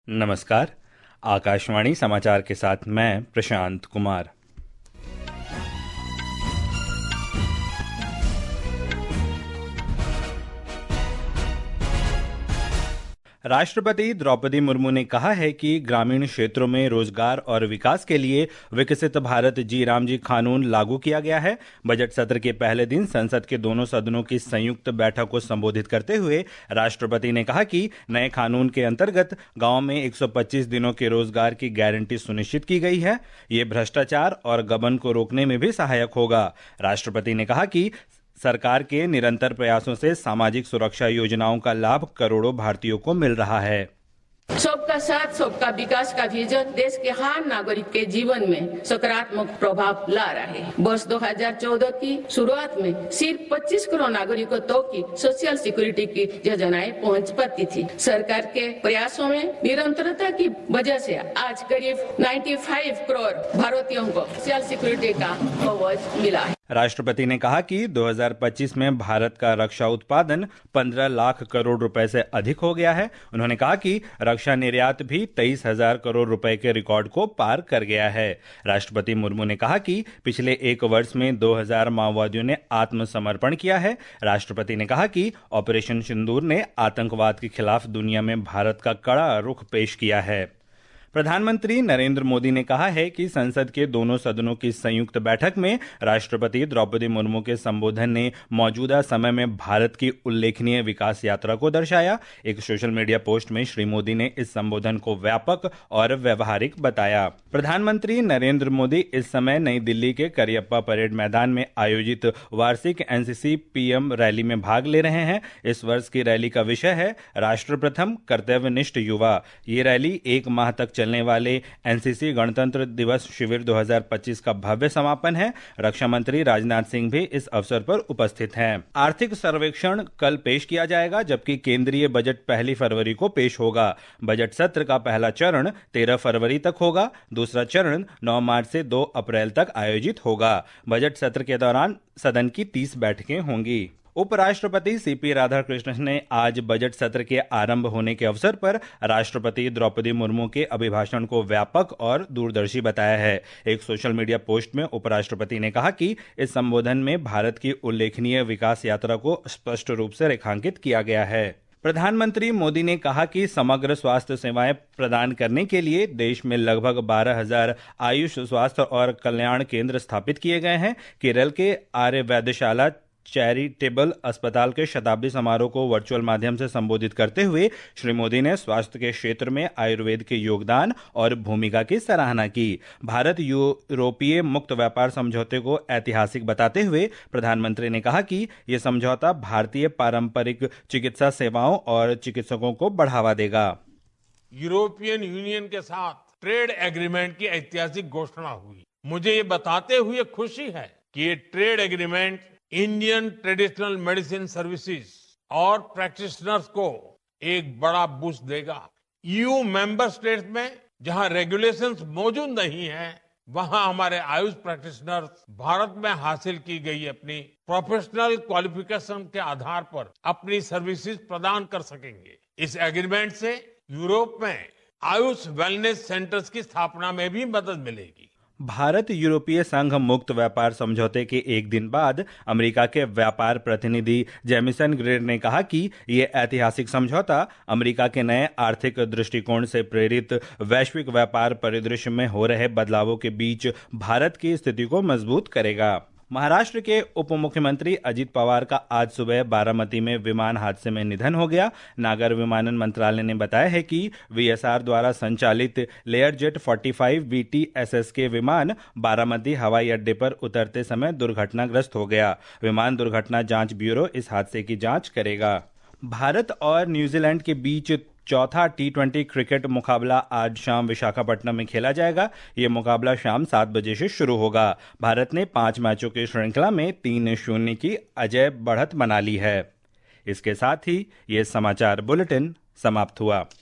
नमस्कार। आकाशवाणी समाचार के साथ मैं प्रशांत कुमार। राष्ट्रपति द्रौपदी मुर्मू ने कहा है कि ग्रामीण क्षेत्रों में रोजगार और विकास के लिए विकसित भारत जी राम जी कानून लागू किया गया है। बजट सत्र के पहले दिन संसद के दोनों सदनों की संयुक्त बैठक को संबोधित करते हुए राष्ट्रपति ने कहा कि नए कानून के अंतर्गत गांव में 125 दिनों के रोजगार की गारंटी सुनिश्चित की गई है। ये भ्रष्टाचार और गबन को रोकने में भी सहायक होगा। राष्ट्रपति ने कहा कि सरकार के निरंतर प्रयासों से सामाजिक सुरक्षा योजनाओं का लाभ करोड़ों भारतीयों को मिल रहा है। सबका साथ सबका विकास का विजन देश के हर नागरिक के जीवन में सकारात्मक प्रभाव ला रहा है। वर्ष 2014 की शुरुआत में सिर्फ 25 करोड़ नागरिकों तक की सोशल सिक्योरिटी की योजनाएं पहुंच पाती थी। सरकार के प्रयासों में निरंतरता की वजह से आज करीब 95 करोड़ भारतीयों को सोशल सिक्योरिटी का कवच मिला है। राष्ट्रपति ने कहा कि 2025 में भारत का रक्षा उत्पादन 15 लाख करोड़ रुपए से अधिक हो गया है। उन्होंने कहा कि रक्षा निर्यात भी 23,000 करोड़ रुपए के रिकॉर्ड को पार कर गया है। राष्ट्रपति मुर्मू ने कहा कि पिछले एक वर्ष में 2000 माओवादियों ने आत्मसमर्पण किया है। राष्ट्रपति ने कहा कि ऑपरेशन सिंदूर ने आतंकवाद के खिलाफ दुनिया में भारत का कड़ा रुख पेश किया है। प्रधानमंत्री नरेंद्र मोदी ने कहा है कि संसद के दोनों सदनों की संयुक्त बैठक में राष्ट्रपति द्रौपदी मुर्मू के संबोधन ने मौजूदा समय में भारत की उल्लेखनीय विकास यात्रा को दर्शाया। एक सोशल मीडिया पोस्ट में श्री मोदी ने इस संबोधन को व्यापक और व्यवहारिक बताया। प्रधानमंत्री नरेंद्र मोदी इस समय नई दिल्ली के करियप्पा परेड मैदान में आयोजित वार्षिक एनसीसी पीएम रैली में भाग ले रहे हैं। इस वर्ष की रैली का विषय है राष्ट्र प्रथम कर्तव्यनिष्ठ युवा। ये रैली एक माह तक चलने वाले एनसीसी गणतंत्र दिवस शिविर 2025 का भव्य समापन है। रक्षा मंत्री राजनाथ सिंह भी इस अवसर पर उपस्थित हैं। आर्थिक सर्वेक्षण कल पेश किया जाएगा, जबकि केंद्रीय बजट 1 फरवरी को पेश होगा। बजट सत्र का पहला चरण 13 फरवरी तक होगा। दूसरा चरण 9 मार्च से 2 अप्रैल तक आयोजित होगा। बजट सत्र के दौरान सदन की 30 बैठकें होंगी। उपराष्ट्रपति सीपी राधाकृष्णन ने आज बजट सत्र के आरंभ होने के अवसर पर राष्ट्रपति द्रौपदी मुर्मू के अभिभाषण को व्यापक और दूरदर्शी बताया है। एक सोशल मीडिया पोस्ट में उपराष्ट्रपति ने कहा कि इस संबोधन में भारत की उल्लेखनीय विकास यात्रा को स्पष्ट रूप से रेखांकित किया गया है। प्रधानमंत्री मोदी ने कहा कि समग्र स्वास्थ्य सेवाएं प्रदान करने के लिए देश में लगभग 12,000 आयुष स्वास्थ्य और कल्याण केंद्र स्थापित किए गए हैं। केरल के आर्य वैद्यशाला चैरिटेबल अस्पताल के शताब्दी समारोह को वर्चुअल माध्यम से संबोधित करते हुए श्री मोदी ने स्वास्थ्य के क्षेत्र में आयुर्वेद के योगदान और भूमिका की सराहना की। भारत यूरोपीय मुक्त व्यापार समझौते को ऐतिहासिक बताते हुए प्रधानमंत्री ने कहा कि यह समझौता भारतीय पारंपरिक चिकित्सा सेवाओं और चिकित्सकों को बढ़ावा देगा। यूरोपियन यूनियन के साथ ट्रेड एग्रीमेंट की ऐतिहासिक घोषणा हुई। मुझे ये बताते हुए खुशी है कि ये trade agreement Indian traditional medicine services और प्रैक्टिशनर्स को एक बड़ा बूस्ट देगा। ईयू मेंबर स्टेट्स में जहां रेगुलेशंस मौजूद नहीं है, वहां हमारे आयुष प्रैक्टिशनर्स भारत में हासिल की गई अपनी प्रोफेशनल क्वालिफिकेशन के आधार पर अपनी सर्विसेज प्रदान कर सकेंगे। इस एग्रीमेंट से यूरोप में आयुष वेलनेस सेंटर्स की स्थापना में भी मदद मिलेगी। भारत यूरोपीय संघ मुक्त व्यापार समझौते के एक दिन बाद अमेरिका के व्यापार प्रतिनिधि जेमिसन ग्रेर ने कहा कि यह ऐतिहासिक समझौता अमेरिका के नए आर्थिक दृष्टिकोण से प्रेरित वैश्विक व्यापार परिदृश्य में हो रहे बदलावों के बीच भारत की स्थिति को मजबूत करेगा। महाराष्ट्र के उप मुख्यमंत्री अजित पवार का आज सुबह बारामती में विमान हादसे में निधन हो गया। नागर विमानन मंत्रालय ने बताया है कि वीएसआर द्वारा संचालित लेयरजेट 45 VTSS के विमान बारामती हवाई अड्डे पर उतरते समय दुर्घटनाग्रस्त हो गया। विमान दुर्घटना जांच ब्यूरो इस हादसे की जांच करेगा। भारत और न्यूजीलैंड के बीच चौथा T20 क्रिकेट मुकाबला आज शाम विशाखापट्टनम में खेला जाएगा। यह मुकाबला शाम 7 बजे से शुरू होगा। भारत ने 5 मैचों की श्रृंखला में 3-0 की अजेय बढ़त बना ली है। इसके साथ ही यह समाचार बुलेटिन समाप्त हुआ।